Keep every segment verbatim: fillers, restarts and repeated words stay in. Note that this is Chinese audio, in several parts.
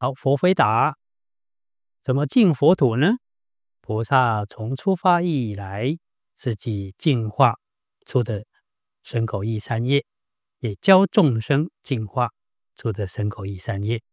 好，佛回答：怎么净佛土呢？菩萨从出发以来，自己净化出的身口意三业，也教众生净化出的身口意三业。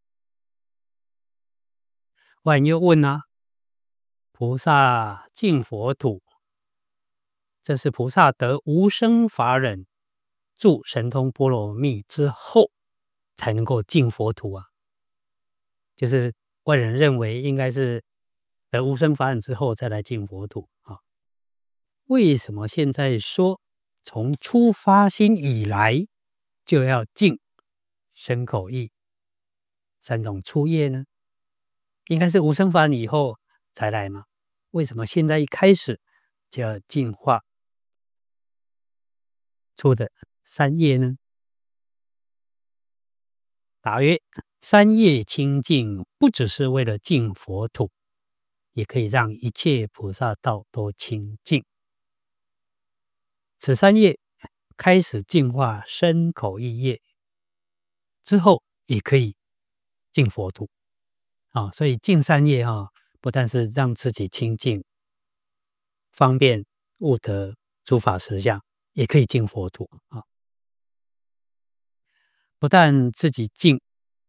外人又问啊，菩萨净佛土，这是菩萨得无生法忍住神通波罗蜜之后才能够净佛土啊。就是外人认为应该是得无生法忍之后再来净佛土啊。为什么现在说从出发心以来就要净身口意三种初业呢？应该是无生法忍以后才来嘛？为什么现在一开始就要净化出的三业呢？答曰：三业清净不只是为了净佛土，也可以让一切菩萨道都清净。此三业开始净化身口意业之后，也可以净佛土啊。所以净三业啊，不但是让自己清净，方便悟得诸法实相，也可以净佛土啊。不但自己净，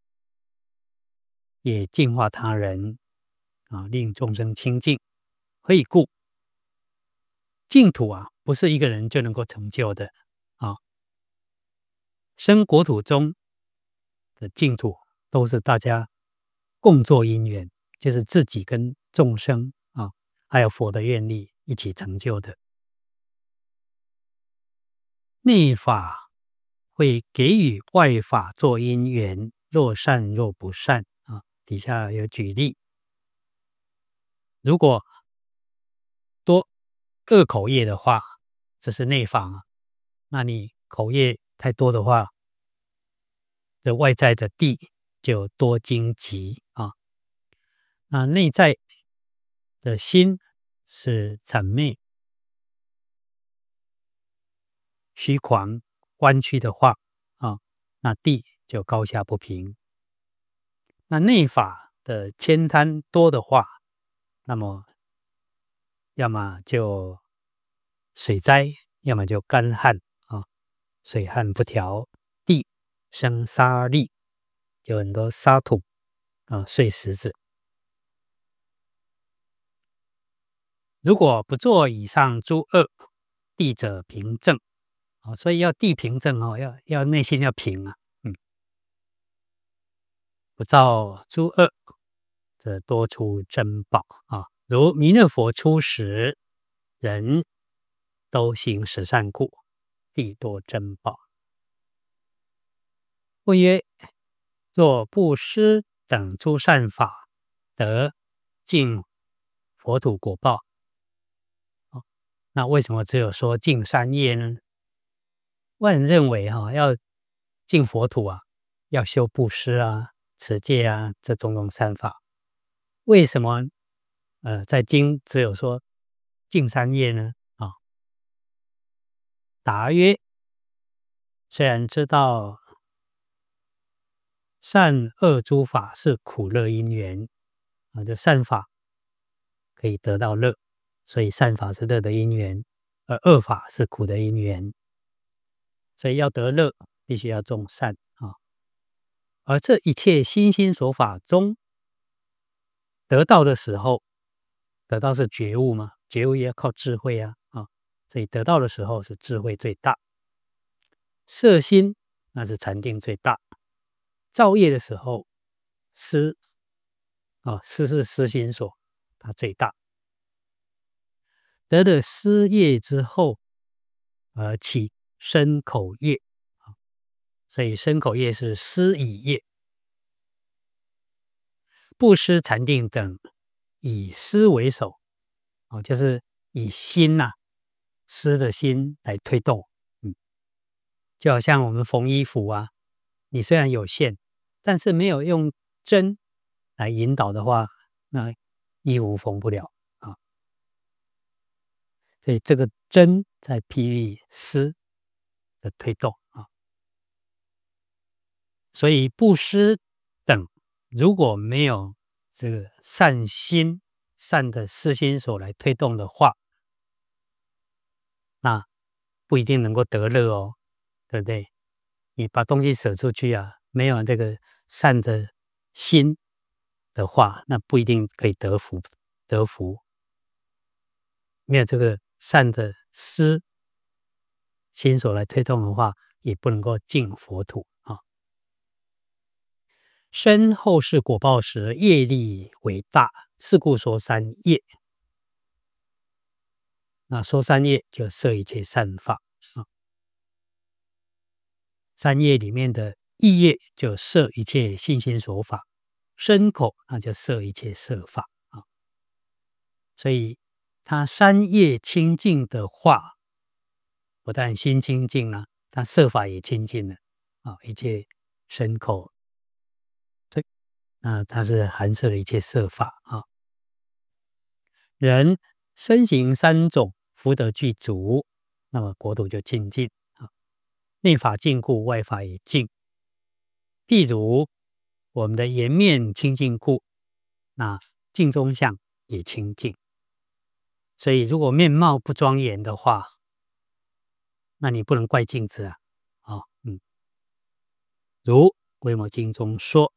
也净化他人啊，令众生清净。何以故？净土啊，不是一个人就能够成就的啊。生国土中的净土，都是大家共作因缘，就是自己跟众生啊，还有佛的愿力一起成就的。内法会给予外法做因缘，若善若不善啊。底下有举例，如果多恶口业的话，这是内法啊。那你口业太多的话，这外在的地就多荆棘啊。那内在的心是谄媚、虚狂、弯曲的话啊，那地就高下不平。那内法的悭贪多的话，那么要么就水灾，要么就干旱啊，水旱不调，地生沙砾，有很多沙土啊，碎石子。如果不做以上诸恶，地者平正啊，所以要地平正哦，要要内心要平啊，嗯，不造诸恶，则多出珍宝啊。如弥勒佛出时，人都行十善故，地多珍宝。问曰：若布施等诸善法，得净佛土果报，哦，那为什么只有说净三业呢？外人认为哈、哦，要净佛土啊，要修布施啊、持戒啊这种种善法。为什么呃在经只有说净三业呢？啊、哦，答曰：虽然知道善恶诸法是苦乐因缘啊，就善法可以得到乐，所以善法是乐的因缘，而恶法是苦的因缘。所以要得乐，必须要种善啊。而这一切心心所法中，得到的时候，得到是觉悟嘛，觉悟也要靠智慧啊啊，所以得到的时候是智慧最大。摄心那是禅定最大。造业的时候，思啊，思是思心所，它最大。得了思业之后，而起身口业，所以身口业是思已业。布施、禅定等以思为首，哦，就是以心呐、啊，思的心来推动。嗯，就好像我们缝衣服啊，你虽然有线，但是没有用针来引导的话，那衣服缝不了啊。所以这个针在譬喻思的推动啊。所以布施等如果没有这个善心、善的思心所来推动的话，那不一定能够得乐哦，对不对？你把东西舍出去啊，没有这个善的心的话，那不一定可以得福得福。没有这个善的思心所来推动的话，也不能够进佛土啊。身后世果报时，业力为大，是故说三业。那说三业就摄一切善法啊。三业里面的意业就摄一切信心所法，身口那就摄一切色法啊。所以他三业清净的话，不但心清净了，他色法也清净了啊，一切身口，对，那它是含摄了一切色法啊。人身行三种福德具足，那么国土就清净啊。内法净故，外法也净。譬如我们的颜面清净故，那镜中相也清净。所以如果面貌不庄严的话，那你不能怪镜子啊。哦，嗯，如《维摩经》中说：“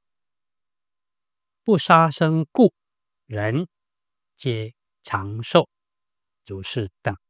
不杀生故，人皆长寿。”如是等。